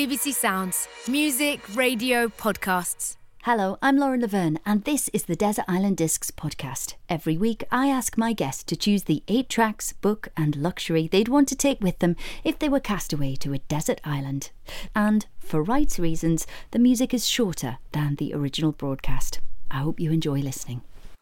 BBC Sounds. Music, radio, podcasts. Hello, I'm Lauren Laverne, and this is the Desert Island Discs podcast. Every week, I ask my guests to choose the 8 tracks, book and luxury they'd want to take with them if they were cast away to a desert island. And, for rights reasons, the music is shorter than the original broadcast. I hope you enjoy listening.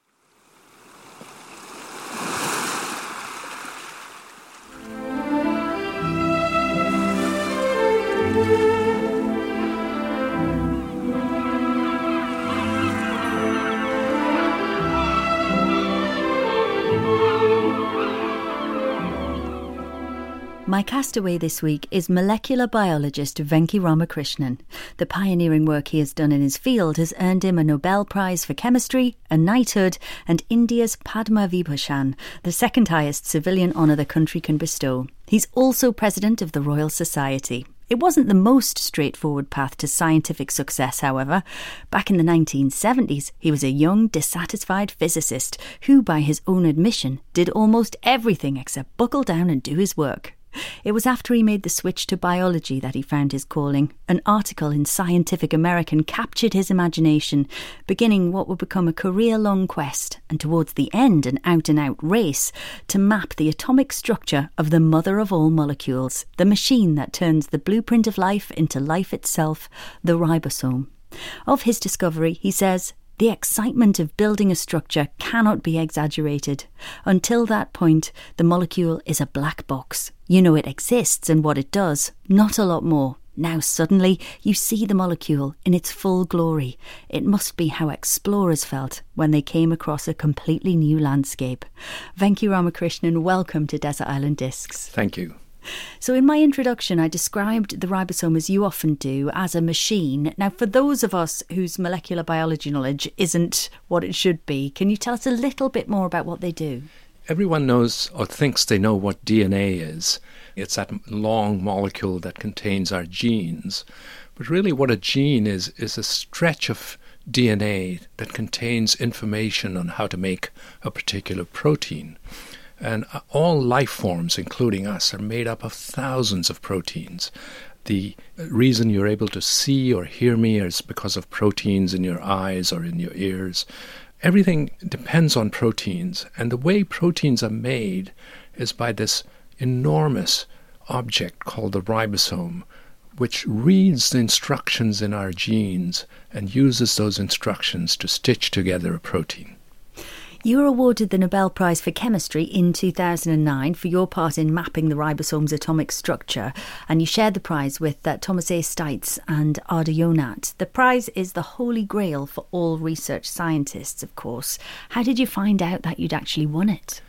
My castaway this week is molecular biologist Venki Ramakrishnan. The pioneering work he has done in his field has earned him a Nobel Prize for Chemistry, a knighthood, and India's Padma Vibhushan, the second highest civilian honour the country can bestow. He's also president of the Royal Society. It wasn't the most straightforward path to scientific success, however. Back in the 1970s, he was a young, dissatisfied physicist who, by his own admission, did almost everything except buckle down and do his work. It was after he made the switch to biology that he found his calling. An article in Scientific American captured his imagination, beginning what would become a career-long quest, and towards the end an out-and-out race, to map the atomic structure of the mother of all molecules, the machine that turns the blueprint of life into life itself, the ribosome. Of his discovery, he says, "The excitement of building a structure cannot be exaggerated. Until that point, the molecule is a black box. You know it exists and what it does, not a lot more. Now suddenly you see the molecule in its full glory. It must be how explorers felt when they came across a completely new landscape." Venki Ramakrishnan, welcome to Desert Island Discs. Thank you. So in my introduction, I described the ribosome, as you often do, as a machine. Now, for those of us whose molecular biology knowledge isn't what it should be, can you tell us a little bit more about what they do? Everyone knows or thinks they know what DNA is. It's that long molecule that contains our genes. But really what a gene is a stretch of DNA that contains information on how to make a particular protein. And all life forms, including us, are made up of thousands of proteins. The reason you're able to see or hear me is because of proteins in your eyes or in your ears. Everything depends on proteins, and the way proteins are made is by this enormous object called the ribosome, which reads the instructions in our genes and uses those instructions to stitch together a protein. You were awarded the Nobel Prize for Chemistry in 2009 for your part in mapping the ribosome's atomic structure, and you shared the prize with Thomas A. Stites and Arda Yonath. The prize is the holy grail for all research scientists, of course. How did you find out that you'd actually won it?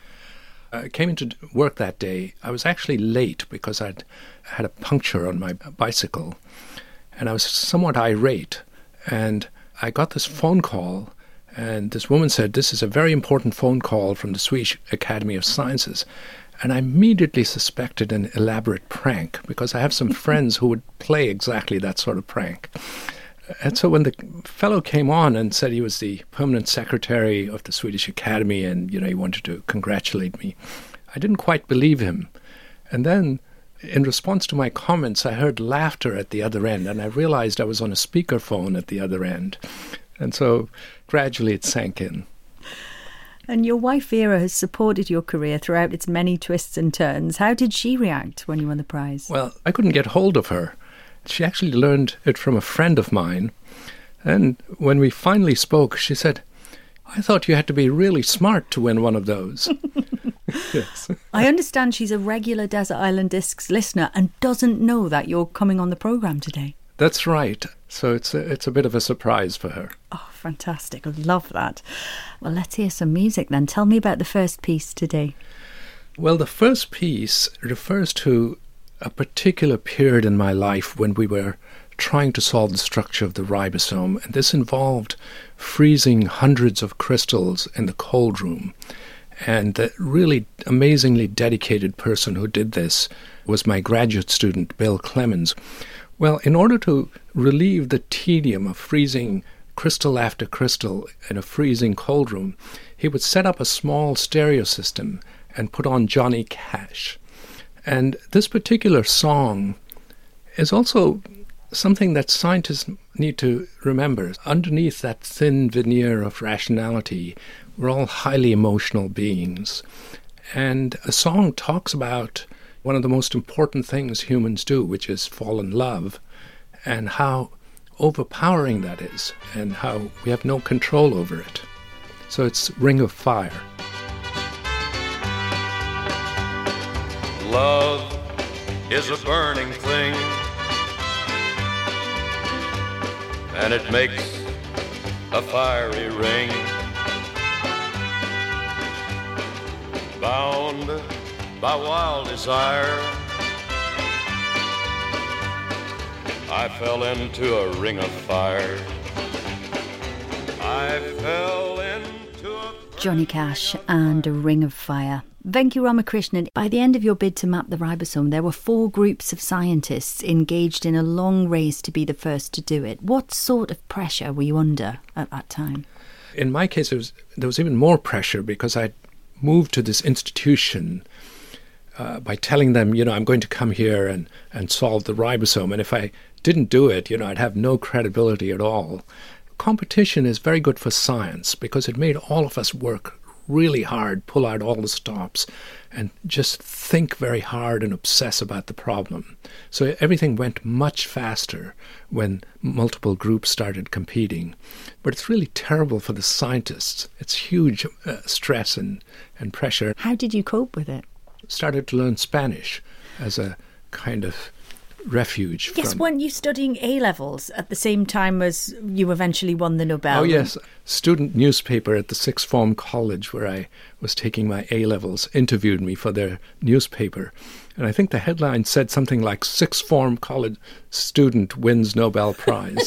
I came into work that day. I was actually late because I'd had a puncture on my bicycle, and I was somewhat irate, and I got this phone call. And this woman said, "This is a very important phone call from the Swedish Academy of Sciences." And I immediately suspected an elaborate prank because I have some friends who would play exactly that sort of prank. And so when the fellow came on and said he was the permanent secretary of the Swedish Academy and, he wanted to congratulate me, I didn't quite believe him. And then, in response to my comments, I heard laughter at the other end, and I realized I was on a speakerphone at the other end. And so gradually it sank in. And your wife Vera has supported your career throughout its many twists and turns. How did she react when you won the prize? Well, I couldn't get hold of her. She actually learned it from a friend of mine. And when we finally spoke, she said, "I thought you had to be really smart to win one of those." Yes. I understand she's a regular Desert Island Discs listener and doesn't know that you're coming on the programme today. That's right. So it's a bit of a surprise for her. Oh, fantastic. I love that. Well, let's hear some music then. Tell me about the first piece today. Well, the first piece refers to a particular period in my life when we were trying to solve the structure of the ribosome. And this involved freezing hundreds of crystals in the cold room. And the really amazingly dedicated person who did this was my graduate student, Bill Clemens. Well, in order to relieve the tedium of freezing crystal after crystal in a freezing cold room, he would set up a small stereo system and put on Johnny Cash. And this particular song is also something that scientists need to remember. Underneath that thin veneer of rationality, we're all highly emotional beings. And a song talks about one of the most important things humans do, which is fall in love, and how overpowering that is, and how we have no control over it. So it's Ring of Fire. Love is a burning thing, and it makes a fiery ring. Bound by wild desire, I fell into a ring of fire. I fell into a... Johnny Cash and A Ring of Fire. Venki Ramakrishnan, by the end of your bid to map the ribosome, there were 4 groups of scientists engaged in a long race to be the first to do it. What sort of pressure were you under at that time? In my case, there was even more pressure because I moved to this institution by telling them, I'm going to come here and solve the ribosome. And if I didn't do it, I'd have no credibility at all. Competition is very good for science because it made all of us work really hard, pull out all the stops, and just think very hard and obsess about the problem. So everything went much faster when multiple groups started competing. But it's really terrible for the scientists. It's huge stress and pressure. How did you cope with it? Started to learn Spanish as a kind of refuge. Yes, weren't you studying A-levels at the same time as you eventually won the Nobel? Oh, yes. Student newspaper at the sixth form college where I was taking my A-levels interviewed me for their newspaper. And I think the headline said something like, sixth form college student wins Nobel Prize.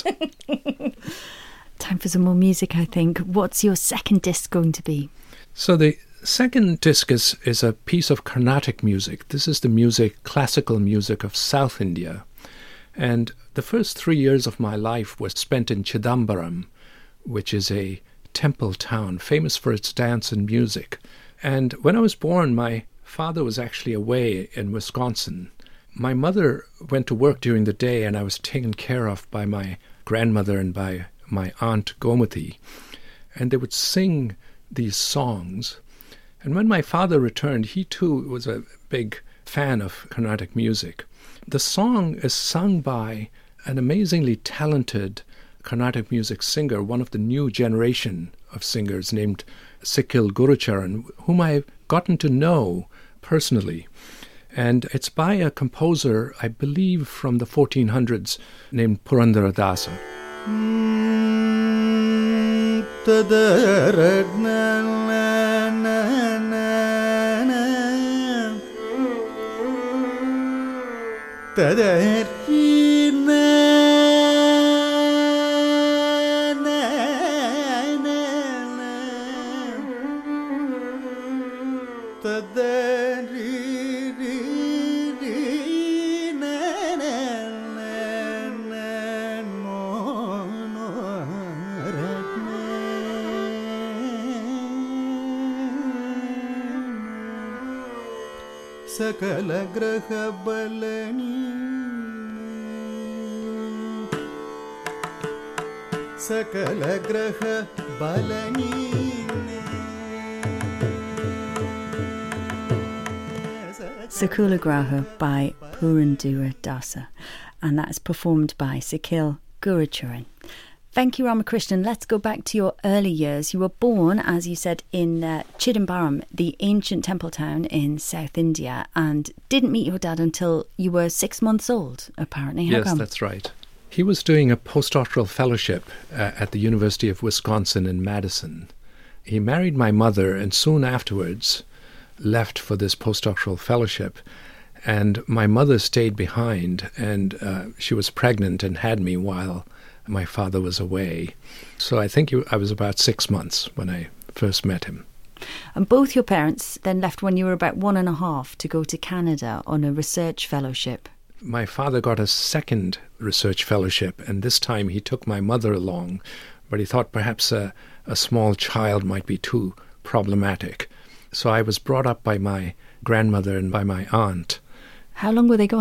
Time for some more music, I think. What's your second disc going to be? So the second disc is a piece of Carnatic music. This is the music, classical music of South India. And the first 3 years of my life was spent in Chidambaram, which is a temple town famous for its dance and music. And when I was born, my father was actually away in Wisconsin. My mother went to work during the day, and I was taken care of by my grandmother and by my aunt Gomati. And they would sing these songs. And when my father returned, he too was a big fan of Carnatic music. The song is sung by an amazingly talented Carnatic music singer, one of the new generation of singers named Sikil Gurucharan, whom I've gotten to know personally. And it's by a composer, I believe, from the 1400s named Purandara Dasa. Sakala graha balani, Sakala graha balani. Sakula Graha by Purandara Dasa, and that's performed by Sikil Gurucharan. Venki Ramakrishnan, let's go back to your early years. You were born, as you said, in Chidambaram, the ancient temple town in South India, and didn't meet your dad until you were 6 months old, apparently. How Yes, come? that's right. He was doing a postdoctoral fellowship at the University of Wisconsin in Madison. He married my mother and soon afterwards left for this postdoctoral fellowship. And my mother stayed behind, and she was pregnant and had me while my father was away. So I think I was about 6 months when I first met him. And both your parents then left when you were about 1.5 to go to Canada on a research fellowship. My father got a second research fellowship, and this time he took my mother along, but he thought perhaps a small child might be too problematic. So I was brought up by my grandmother and by my aunt. How long were they gone?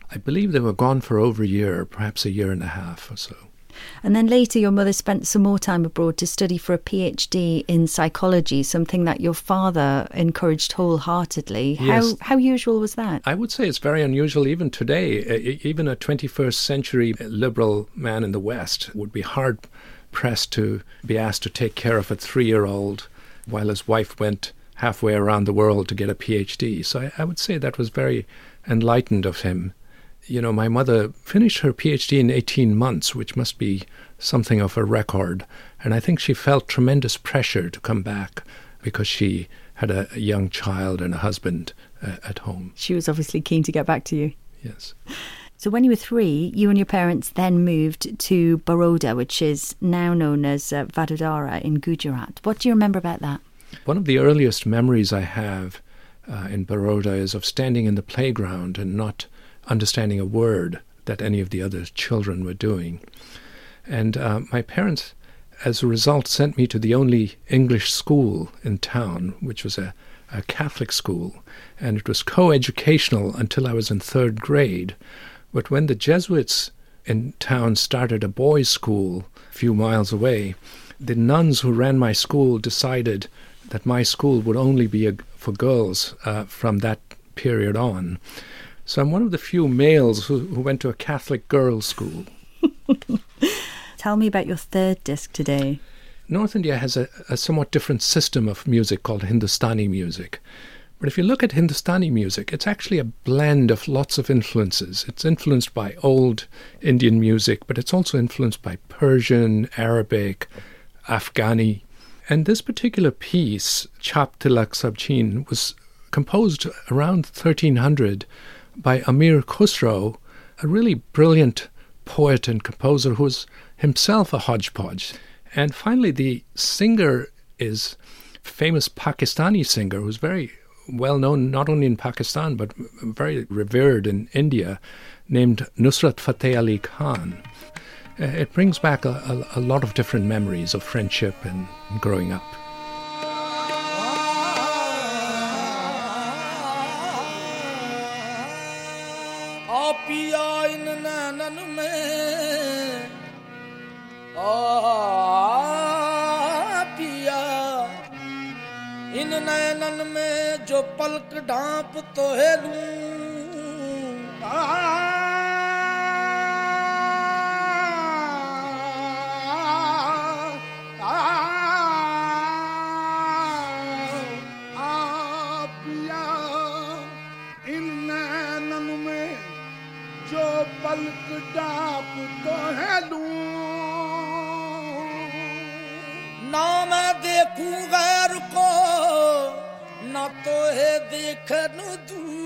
I believe they were gone for over a year, perhaps a year and a half or so. And then later your mother spent some more time abroad to study for a PhD in psychology, something that your father encouraged wholeheartedly. Yes. How usual was that? I would say it's very unusual even today. Even a 21st century liberal man in the West would be hard-pressed to be asked to take care of a 3-year-old while his wife went halfway around the world to get a PhD. So I would say that was very enlightened of him. You know, my mother finished her PhD in 18 months, which must be something of a record. And I think she felt tremendous pressure to come back because she had a young child and a husband at home. She was obviously keen to get back to you. Yes. So when you were 3, you and your parents then moved to Baroda, which is now known as Vadodara in Gujarat. What do you remember about that? One of the earliest memories I have in Baroda is of standing in the playground and not understanding a word that any of the other children were doing. And my parents, as a result, sent me to the only English school in town, which was a Catholic school. And it was co-educational until I was in 3rd grade. But when the Jesuits in town started a boys' school a few miles away, the nuns who ran my school decided that my school would only be for girls from that period on. So I'm one of the few males who went to a Catholic girls' school. Tell me about your 3rd disc today. North India has a somewhat different system of music called Hindustani music. But if you look at Hindustani music, it's actually a blend of lots of influences. It's influenced by old Indian music, but it's also influenced by Persian, Arabic, Afghani. And this particular piece, Chap Tilak Sabcheen, was composed around 1300 by Amir Khusro, a really brilliant poet and composer who was himself a hodgepodge. And finally, the singer is a famous Pakistani singer who's very well known not only in Pakistan but very revered in India, named Nusrat Fateh Ali Khan. It brings back a lot of different memories of friendship and growing up. पिया इन नैनन में पिया इन नैनन में जो पलक ढांप तो है लूं पलक डाप तो है लूं ना मैं देखूं गैर को ना तो है देखन दूं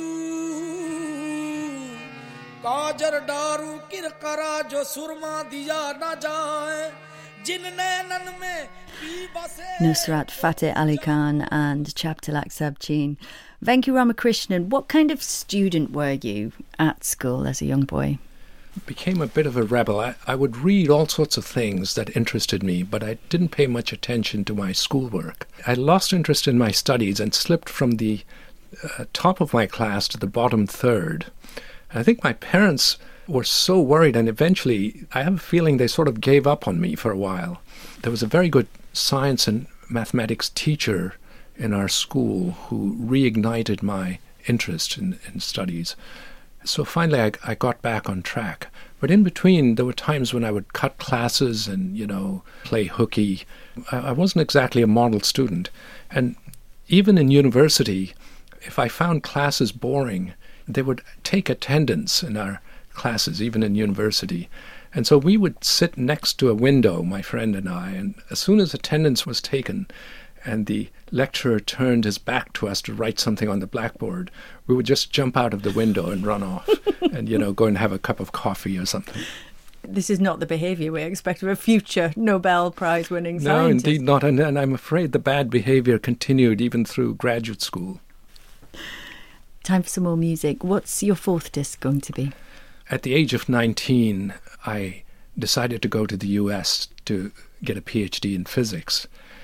काजर डारू किरकरा जो सुरमा दिया ना जाए जिन नैनन में Nusrat Fateh Ali Khan and Chap Tilak Sabcheen. Venki Ramakrishnan, what kind of student were you at school as a young boy? Became a bit of a rebel. I would read all sorts of things that interested me, but I didn't pay much attention to my schoolwork. I lost interest in my studies and slipped from the top of my class to the bottom third. I think my parents were so worried, and eventually I have a feeling they sort of gave up on me for a while. There was a very good science and mathematics teacher in our school who reignited my interest in studies. So finally I got back on track. But in between, there were times when I would cut classes and, play hooky. I wasn't exactly a model student. And even in university, if I found classes boring, they would take attendance in our classes, even in university. And so we would sit next to a window, my friend and I, and as soon as attendance was taken and the lecturer turned his back to us to write something on the blackboard, we would just jump out of the window and run off and, go and have a cup of coffee or something. This is not the behaviour we expect of a future Nobel Prize-winning scientist. No, indeed not. And I'm afraid the bad behaviour continued even through graduate school. Time for some more music. What's your 4th disc going to be? At the age of 19, I decided to go to the US to get a PhD in physics.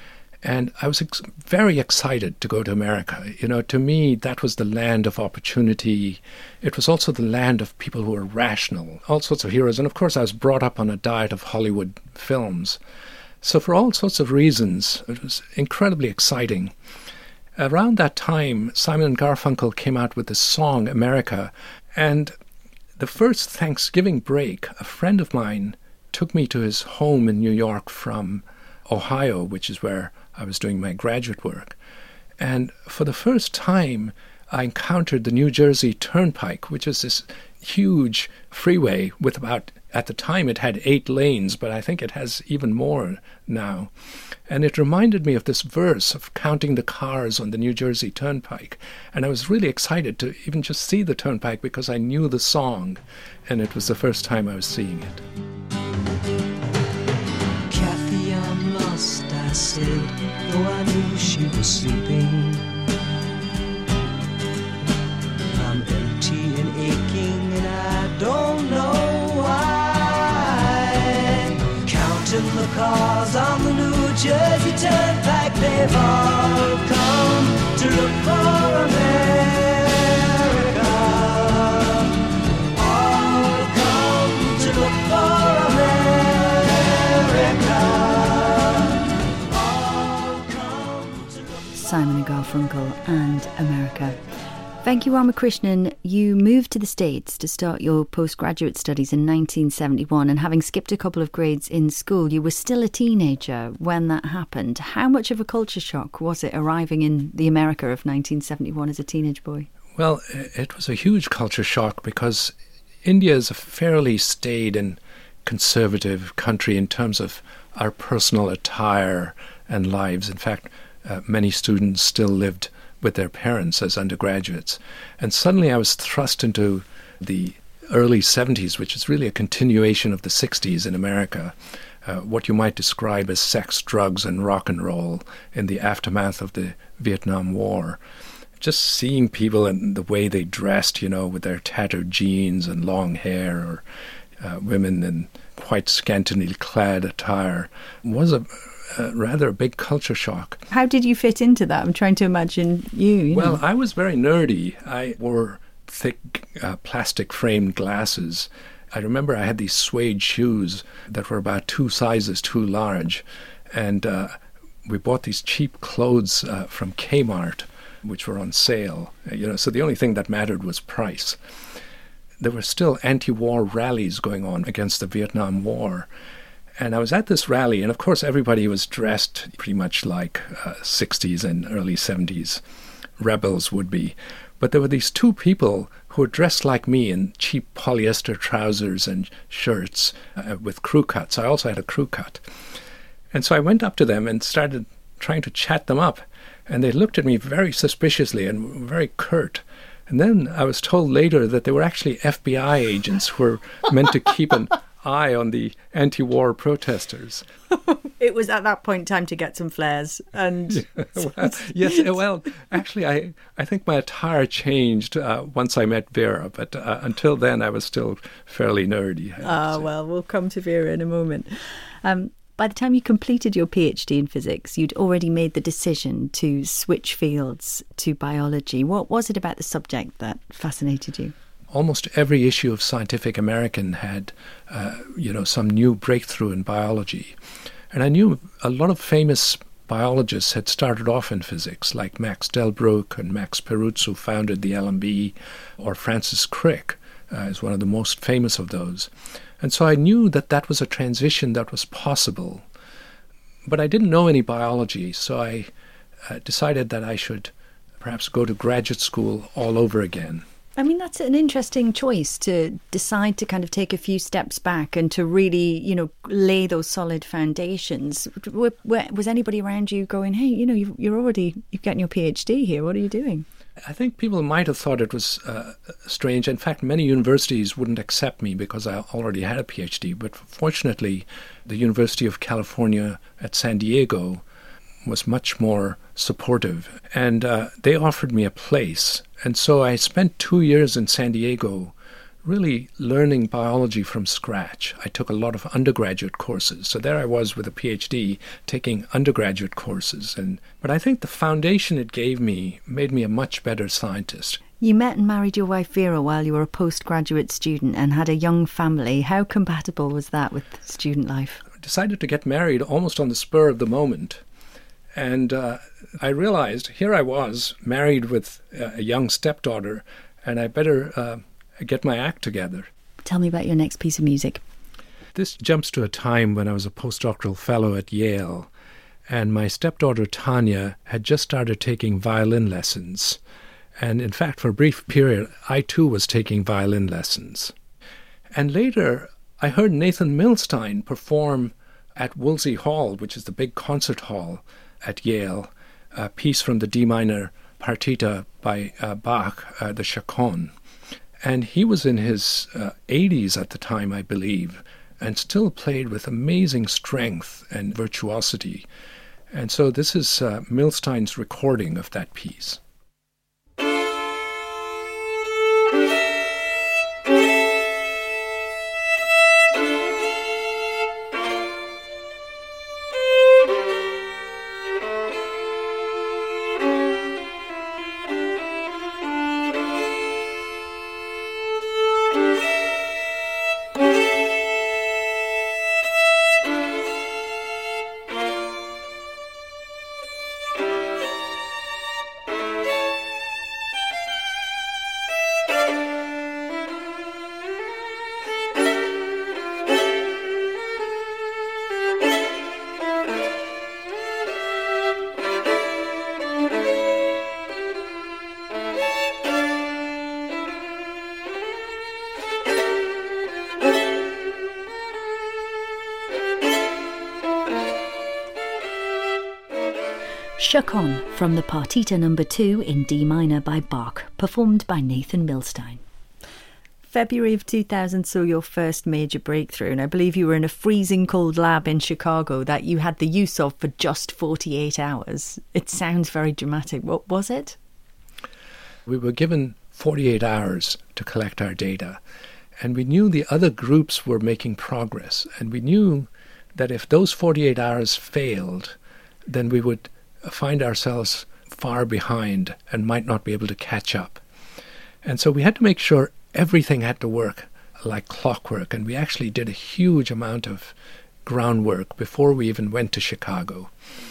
And I was very excited to go to America. You know, to me, that was the land of opportunity. It was also the land of people who were rational, all sorts of heroes. And of course, I was brought up on a diet of Hollywood films. So for all sorts of reasons, it was incredibly exciting. Around that time, Simon & Garfunkel came out with this song, America. And the first Thanksgiving break, a friend of mine took me to his home in New York from Ohio, which is where I was doing my graduate work. And for the first time, I encountered the New Jersey Turnpike, which is this huge freeway with about, at the time it had 8 lanes, but I think it has even more now. And it reminded me of this verse of counting the cars on the New Jersey Turnpike. And I was really excited to even just see the Turnpike because I knew the song, and it was the first time I was seeing it. Kathy, I'm lost, I said, though I knew she was sleeping. I'm empty and aching, and I don't know why. Counting the cars on the New Jersey Turnpike, they've all come to look for America. All come to look for America. All come to look for Simon & Garfunkel and America. Venki Ramakrishnan, you moved to the States to start your postgraduate studies in 1971, and having skipped a couple of grades in school, you were still a teenager when that happened. How much of a culture shock was it arriving in the America of 1971 as a teenage boy? Well, it was a huge culture shock because India is a fairly staid and conservative country in terms of our personal attire and lives. In fact, many students still lived with their parents as undergraduates. And suddenly I was thrust into the early 70s, which is really a continuation of the 60s in America, what you might describe as sex, drugs, and rock and roll in the aftermath of the Vietnam War. Just seeing people and the way they dressed, you know, with their tattered jeans and long hair, or women in quite scantily clad attire, was a rather a big culture shock. How did you fit into that? I'm trying to imagine you. Well, I was very nerdy. I wore thick plastic-framed glasses. I remember I had these suede shoes that were about 2 sizes too large. And we bought these cheap clothes from Kmart, which were on sale. You know, so the only thing that mattered was price. There were still anti-war rallies going on against the Vietnam War. And I was at this rally, and of course everybody was dressed pretty much like 60s and early 70s rebels would be. But there were these 2 people who were dressed like me in cheap polyester trousers and shirts with crew cuts. I also had a crew cut. And so I went up to them and started trying to chat them up. And they looked at me very suspiciously and were very curt. And then I was told later that they were actually FBI agents who were meant to keep an eye on the anti-war protesters. It was at that point time to get some flares. And well, actually, I think my attire changed once I met Vera, but until then I was still fairly nerdy. Well, we'll come to Vera in a moment. By the time you completed your PhD in physics, you'd already made the decision to switch fields to biology. What was it about the subject that fascinated you? Almost every issue of Scientific American had, some new breakthrough in biology. And I knew a lot of famous biologists had started off in physics, like Max Delbruck and Max Perutz, who founded the LMB, or Francis Crick is one of the most famous of those. And so I knew that that was a transition that was possible. But I didn't know any biology, so I decided that I should perhaps go to graduate school all over again. I mean, that's an interesting choice, to decide to kind of take a few steps back and to really, lay those solid foundations. Was anybody around you going, hey, you're getting your PhD here, what are you doing? I think people might have thought it was strange. In fact, many universities wouldn't accept me because I already had a PhD. But fortunately, the University of California at San Diego was much more supportive. And they offered me a place. And so I spent 2 years in San Diego really learning biology from scratch. I took a lot of undergraduate courses. So there I was with a PhD taking undergraduate courses. But I think the foundation it gave me made me a much better scientist. You met and married your wife Vera while you were a postgraduate student and had a young family. How compatible was that with student life? I decided to get married almost on the spur of the moment. And I realized here I was married with a young stepdaughter, and I better get my act together. Tell me about your next piece of music. This jumps to a time when I was a postdoctoral fellow at Yale, and my stepdaughter Tanya had just started taking violin lessons. And in fact, for a brief period, I too was taking violin lessons. And later, I heard Nathan Milstein perform at Wolsey Hall, which is the big concert hall at Yale, a piece from the D minor partita by Bach, the Chaconne. And he was in his 80s at the time, I believe, and still played with amazing strength and virtuosity. And so this is Milstein's recording of that piece. Chaconne from the Partita No. 2 in D minor by Bach, performed by Nathan Milstein. February of 2000 saw your first major breakthrough, and I believe you were in a freezing cold lab in Chicago that you had the use of for just 48 hours. It sounds very dramatic. What was it? We were given 48 hours to collect our data, and we knew the other groups were making progress, and we knew that if those 48 hours failed, then we would find ourselves far behind and might not be able to catch up. And so we had to make sure everything had to work like clockwork, and we actually did a huge amount of groundwork before we even went to Chicago.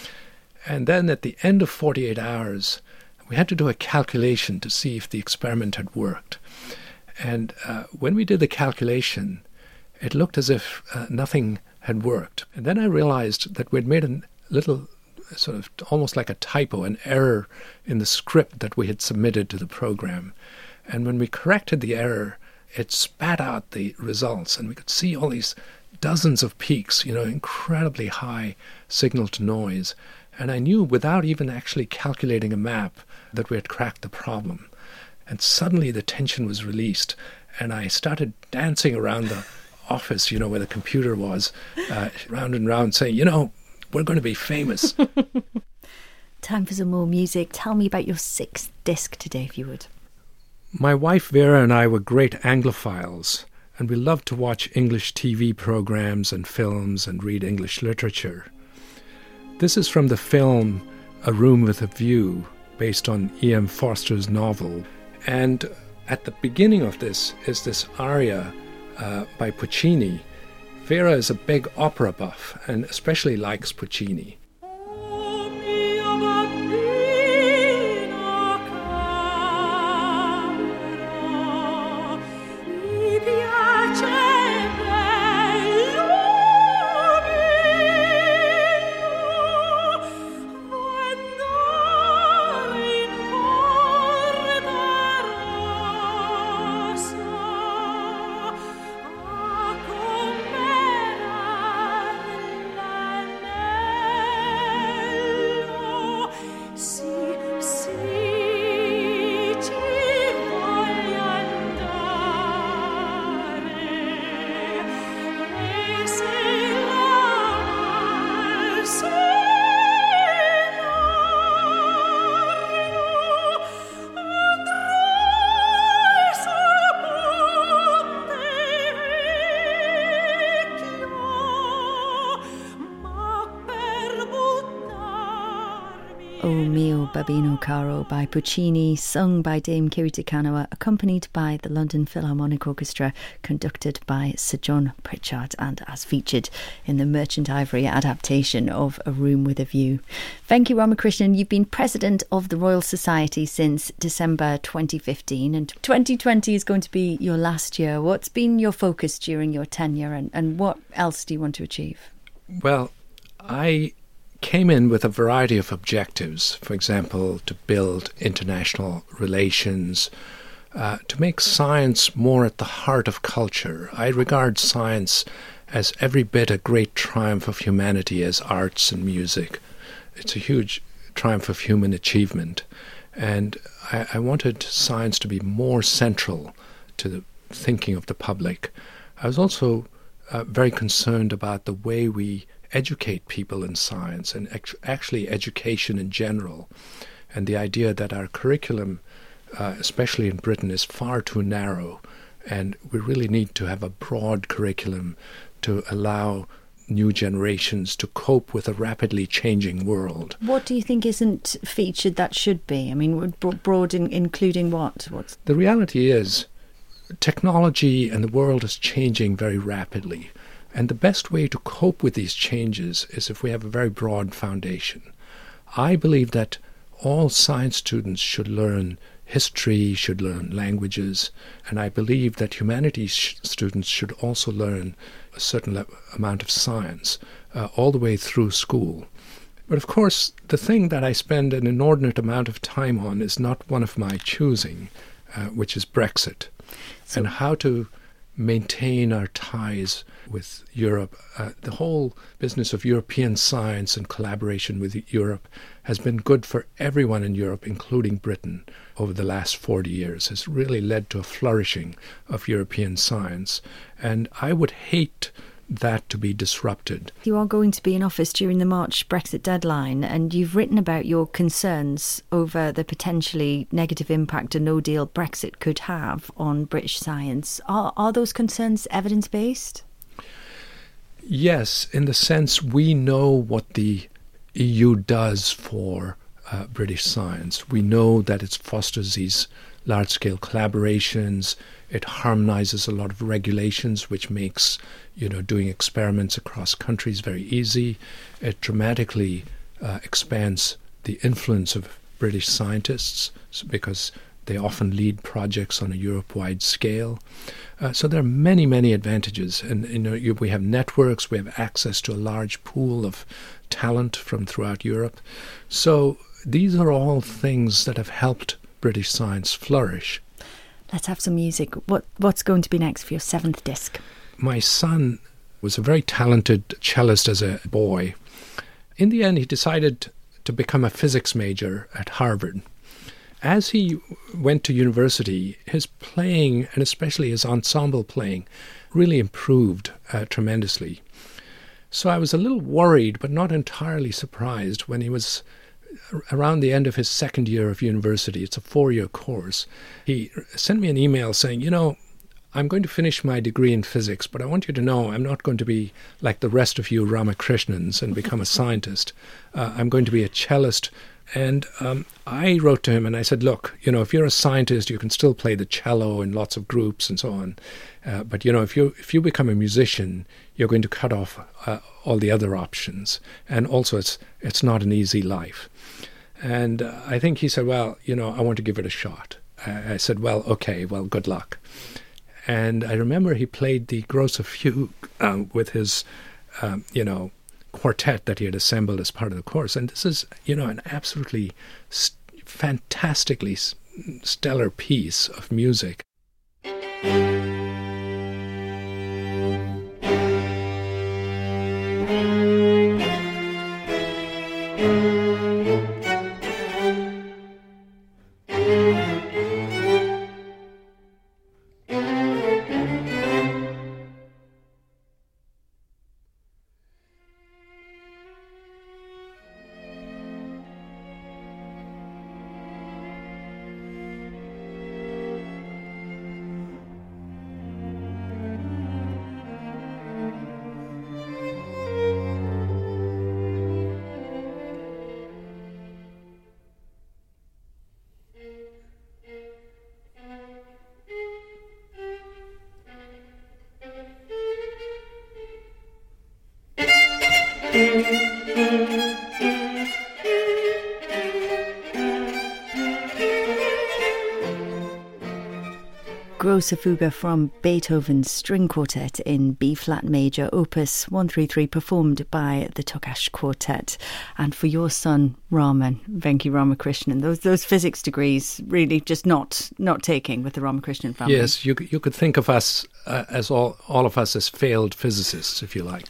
And then at the end of 48 hours, we had to do a calculation to see if the experiment had worked. And when we did the calculation, it looked as if nothing had worked. And then I realized that we'd made a little sort of almost like a typo, an error in the script that we had submitted to the program. And when we corrected the error, it spat out the results, and we could see all these dozens of peaks, incredibly high signal to noise. And I knew without even actually calculating a map that we had cracked the problem. And suddenly the tension was released, and I started dancing around the office, where the computer was, round and round, saying, we're going to be famous. Time for some more music. Tell me about your 6th disc today, if you would. My wife Vera and I were great Anglophiles, and we loved to watch English TV programs and films and read English literature. This is from the film A Room with a View, based on E.M. Forster's novel. And at the beginning of this is this aria by Puccini. Vera is a big opera buff and especially likes Puccini. O Mio Babino Caro by Puccini, sung by Dame Kirita Kanawa, accompanied by the London Philharmonic Orchestra, conducted by Sir John Pritchard, and as featured in the Merchant Ivory adaptation of A Room with a View. Venki Ramakrishnan, you've been President of the Royal Society since December 2015, and 2020 is going to be your last year. What's been your focus during your tenure, and what else do you want to achieve? Well, I came in with a variety of objectives, for example, to build international relations, to make science more at the heart of culture. I regard science as every bit a great triumph of humanity as arts and music. It's a huge triumph of human achievement. And I wanted science to be more central to the thinking of the public. I was also very concerned about the way we educate people in science and actually education in general, and the idea that our curriculum, especially in Britain, is far too narrow, and we really need to have a broad curriculum to allow new generations to cope with a rapidly changing world. What do you think isn't featured that should be? I mean, broad including what? The reality is technology and the world is changing very rapidly. And the best way to cope with these changes is if we have a very broad foundation. I believe that all science students should learn history, should learn languages, and I believe that humanities students should also learn a certain amount of science all the way through school. But of course, the thing that I spend an inordinate amount of time on is not one of my choosing, which is Brexit, and how to maintain our ties with Europe. The whole business of European science and collaboration with Europe has been good for everyone in Europe, including Britain, over the last 40 years. It's really led to a flourishing of European science. And I would hate that to be disrupted. You are going to be in office during the March Brexit deadline, and you've written about your concerns over the potentially negative impact a no-deal Brexit could have on British science. Are those concerns evidence-based? Yes, in the sense we know what the EU does for British science. We know that it fosters these large-scale collaborations. It harmonizes a lot of regulations, which makes, doing experiments across countries very easy. It dramatically expands the influence of British scientists because they often lead projects on a Europe-wide scale. So there are many, many advantages. And we have networks, we have access to a large pool of talent from throughout Europe. So these are all things that have helped British science flourish. Let's have some music. What's going to be next for your 7th disc? My son was a very talented cellist as a boy. In the end, he decided to become a physics major at Harvard. As he went to university, his playing, and especially his ensemble playing, really improved tremendously. So I was a little worried, but not entirely surprised, when he was around the end of his 2nd year of university. It's a 4-year course. He sent me an email saying, I'm going to finish my degree in physics, but I want you to know I'm not going to be like the rest of you Ramakrishnans and become a scientist. I'm going to be a cellist. And I wrote to him and I said, look, if you're a scientist, you can still play the cello in lots of groups and so on. But, if you become a musician, you're going to cut off all the other options. And also, it's not an easy life. And I think he said, well, I want to give it a shot. I said, well, okay, well, good luck. And I remember he played the Grosse Fuge with his, quartet that he had assembled as part of the course. And this is, an absolutely fantastically stellar piece of music. Grosse Fuge from Beethoven's String Quartet in B-flat major, opus 133, performed by the Tokash Quartet. And for your son, Raman, Venki Ramakrishnan, those physics degrees really just not taking with the Ramakrishnan family. Yes, you could think of us as all of us as failed physicists, if you like.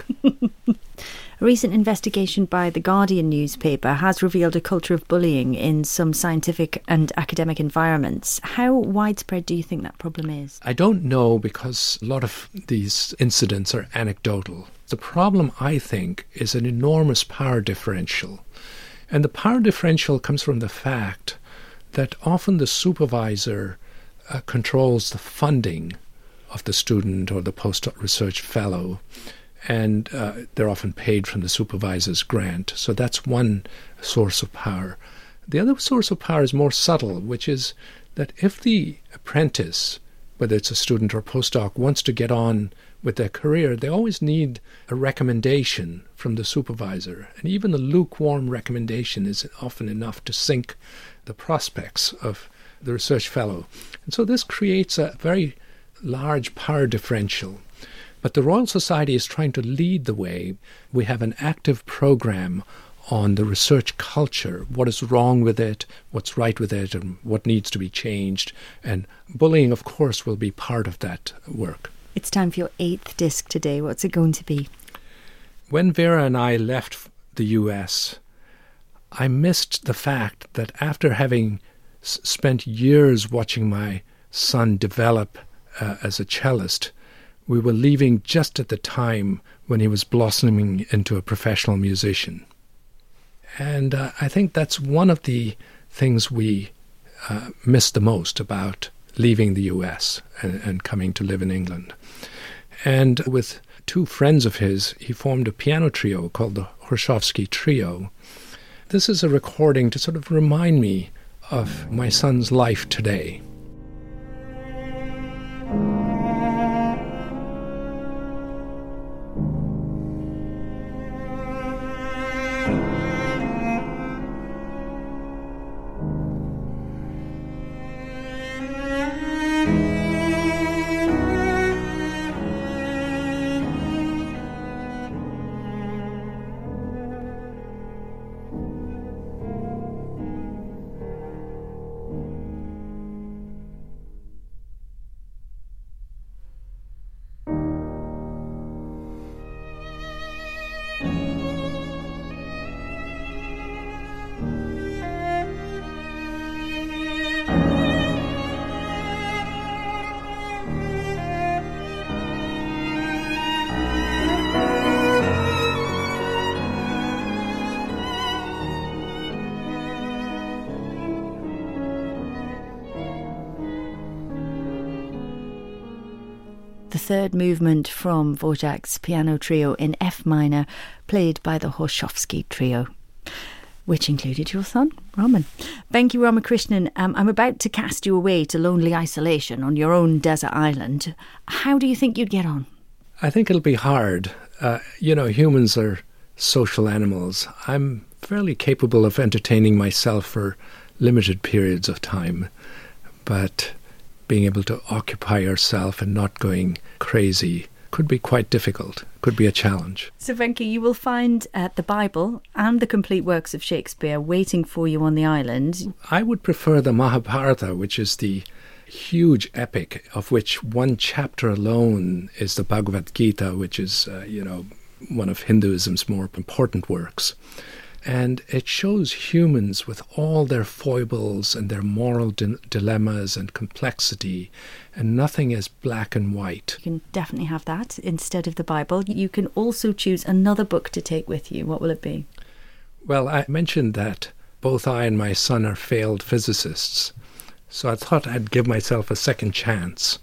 A recent investigation by The Guardian newspaper has revealed a culture of bullying in some scientific and academic environments. How widespread do you think that problem is? I don't know, because a lot of these incidents are anecdotal. The problem, I think, is an enormous power differential. And the power differential comes from the fact that often the supervisor controls the funding of the student or the postdoc research fellow, and they're often paid from the supervisor's grant. So that's one source of power. The other source of power is more subtle, which is that if the apprentice, whether it's a student or postdoc, wants to get on with their career, they always need a recommendation from the supervisor. And even a lukewarm recommendation is often enough to sink the prospects of the research fellow. And so this creates a very large power differential. But the Royal Society is trying to lead the way. We have an active program on the research culture, what is wrong with it, what's right with it, and what needs to be changed. And bullying, of course, will be part of that work. It's time for your 8th disc today. What's it going to be? When Vera and I left the US, I missed the fact that after having spent years watching my son develop as a cellist, we were leaving just at the time when he was blossoming into a professional musician. And I think that's one of the things we miss the most about leaving the US and coming to live in England. And with 2 friends of his, he formed a piano trio called the Horshovsky Trio. This is a recording to sort of remind me of my son's life today. The third movement from Dvorak's piano trio in F minor, played by the Horshovsky Trio, which included your son, Raman. Venki Ramakrishnan, I'm about to cast you away to lonely isolation on your own desert island. How do you think you'd get on? I think it'll be hard. Humans are social animals. I'm fairly capable of entertaining myself for limited periods of time, but being able to occupy yourself and not going crazy could be quite difficult, could be a challenge. So Venki, you will find the Bible and the complete works of Shakespeare waiting for you on the island. I would prefer the Mahabharata, which is the huge epic of which one chapter alone is the Bhagavad Gita, which is, one of Hinduism's more important works. And it shows humans with all their foibles and their moral dilemmas and complexity, and nothing is black and white. You can definitely have that instead of the Bible. You can also choose another book to take with you. What will it be? Well, I mentioned that both I and my son are failed physicists, so I thought I'd give myself a second chance.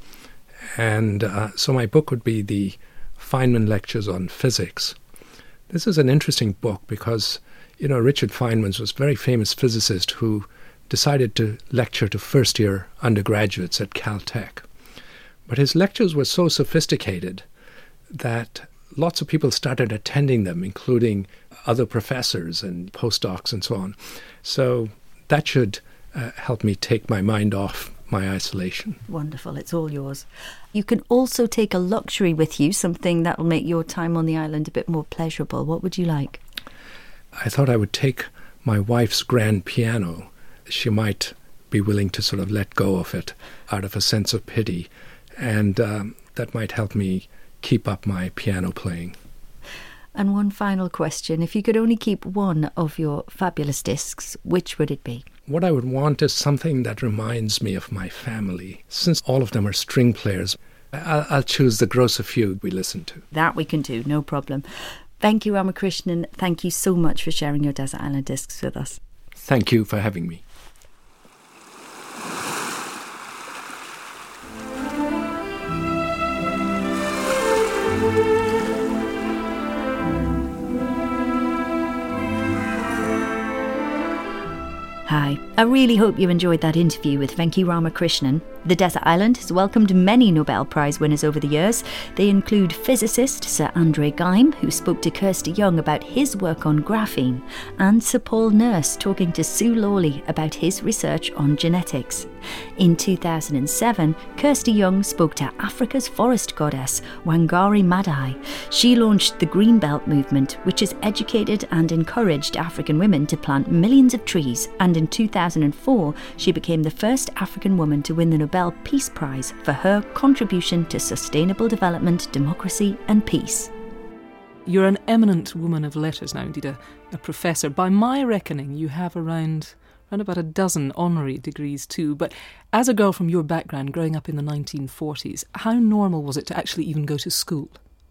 And so my book would be the Feynman Lectures on Physics. This is an interesting book because Richard Feynman was a very famous physicist who decided to lecture to first-year undergraduates at Caltech. But his lectures were so sophisticated that lots of people started attending them, including other professors and postdocs and so on. So that should help me take my mind off my isolation. Wonderful, it's all yours. You can also take a luxury with you, something that will make your time on the island a bit more pleasurable. What would you like? I thought I would take my wife's grand piano. She might be willing to sort of let go of it out of a sense of pity, and that might help me keep up my piano playing. And one final question. If you could only keep one of your fabulous discs, which would it be? What I would want is something that reminds me of my family. Since all of them are string players, I'll choose the Grosser Fugue we listened to. That we can do, no problem. Venki Ramakrishnan, thank you so much for sharing your Desert Island Discs with us. Thank you for having me. Hi, I really hope you enjoyed that interview with Venki Ramakrishnan. The Desert Island has welcomed many Nobel Prize winners over the years. They include physicist Sir Andre Geim, who spoke to Kirsty Young about his work on graphene, and Sir Paul Nurse talking to Sue Lawley about his research on genetics. In 2007, Kirsty Young spoke to Africa's forest goddess, Wangari Maathai. She launched the Greenbelt movement, which has educated and encouraged African women to plant millions of trees, and in 2004, she became the first African woman to win the Nobel Peace Prize for her contribution to sustainable development, democracy and peace. You're an eminent woman of letters now, indeed a professor. By my reckoning, you have around about a dozen honorary degrees too. But as a girl from your background, growing up in the 1940s, how normal was it to actually even go to school?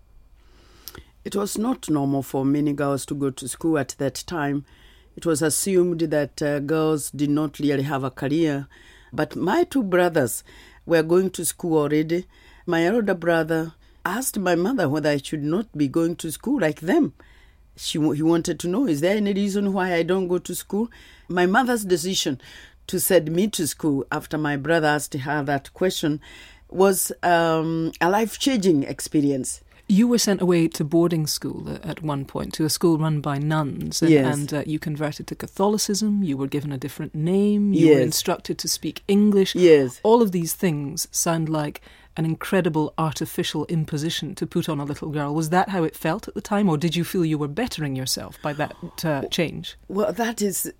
It was not normal for many girls to go to school at that time. It was assumed that girls did not really have a career. But my two brothers were going to school already. My elder brother asked my mother whether I should not be going to school like them. He wanted to know, is there any reason why I don't go to school? My mother's decision to send me to school after my brother asked her that question was a life-changing experience. You were sent away to boarding school at one point, to a school run by nuns, and, yes. and you converted to Catholicism, you were given a different name, you yes. were instructed to speak English. Yes. All of these things sound like an incredible artificial imposition to put on a little girl. Was that how it felt at the time, or did you feel you were bettering yourself by that change? Well, that is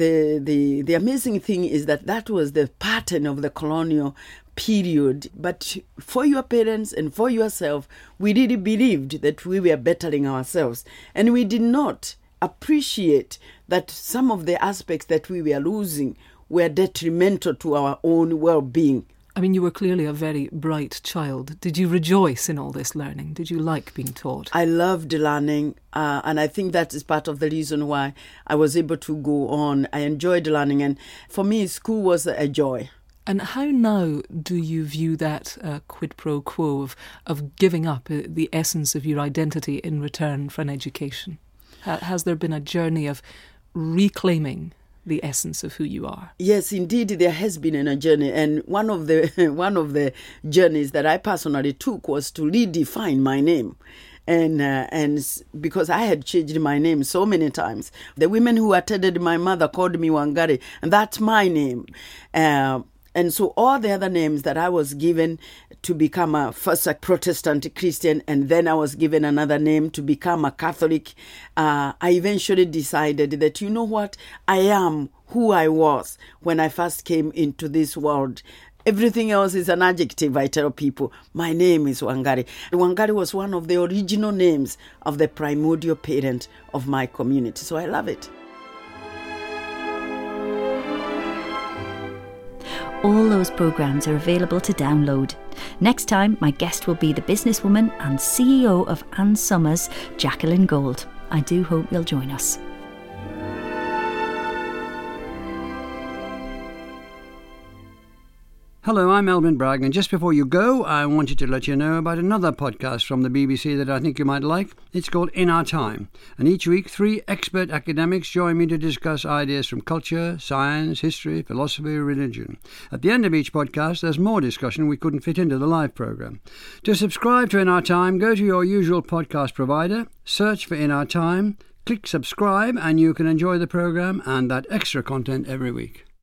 the amazing thing is that was the pattern of the colonial period. But for your parents and for yourself, we really believed that we were bettering ourselves. And we did not appreciate that some of the aspects that we were losing were detrimental to our own well-being. I mean, you were clearly a very bright child. Did you rejoice in all this learning? Did you like being taught? I loved learning, and I think that is part of the reason why I was able to go on. I enjoyed learning, and for me, school was a joy. And how now do you view that quid pro quo of giving up the essence of your identity in return for an education? Has there been a journey of reclaiming the essence of who you are? Yes, indeed, there has been a journey, and one of the journeys that I personally took was to redefine my name. And because I had changed my name so many times, the women who attended my mother called me Wangari, and that's my name. And so all the other names that I was given to become first a Protestant Christian, and then I was given another name to become a Catholic, I eventually decided that, you know what, I am who I was when I first came into this world. Everything else is an adjective, I tell people. My name is Wangari. Wangari was one of the original names of the primordial parent of my community, so I love it. All those programmes are available to download. Next time, my guest will be the businesswoman and CEO of Ann Summers, Jacqueline Gold. I do hope you'll join us. Hello, I'm Melvin Bragg, and just before you go, I wanted to let you know about another podcast from the BBC that I think you might like. It's called In Our Time, and each week 3 expert academics join me to discuss ideas from culture, science, history, philosophy, religion. At the end of each podcast, there's more discussion we couldn't fit into the live programme. To subscribe to In Our Time, go to your usual podcast provider, search for In Our Time, click subscribe, and you can enjoy the programme and that extra content every week.